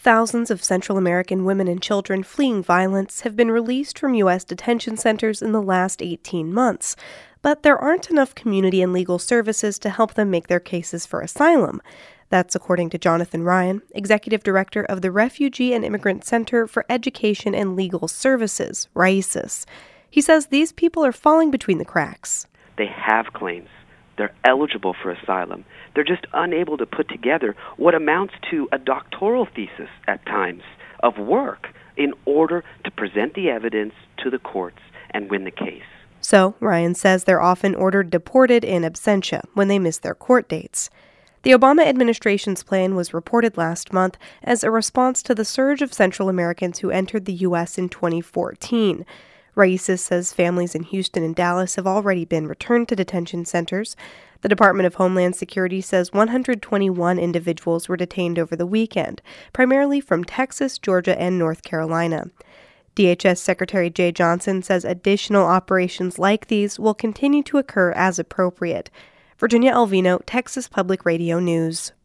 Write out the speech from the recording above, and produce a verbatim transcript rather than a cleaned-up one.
Thousands of Central American women and children fleeing violence have been released from U S detention centers in the last eighteen months, but there aren't enough community and legal services to help them make their cases for asylum. That's according to Jonathan Ryan, Executive Director of the Refugee and Immigrant Center for Education and Legal Services, RAICES. He says these people are falling between the cracks. They have claims. They're eligible for asylum. They're just unable to put together what amounts to a doctoral thesis at times of work in order to present the evidence to the courts and win the case. So, Ryan says they're often ordered deported in absentia when they miss their court dates. The Obama administration's plan was reported last month as a response to the surge of Central Americans who entered the U S in twenty fourteen. RAICES says families in Houston and Dallas have already been returned to detention centers. The Department of Homeland Security says one hundred twenty-one individuals were detained over the weekend, primarily from Texas, Georgia, and North Carolina. D H S Secretary Jay Johnson says additional operations like these will continue to occur as appropriate. Virginia Alvino, Texas Public Radio News.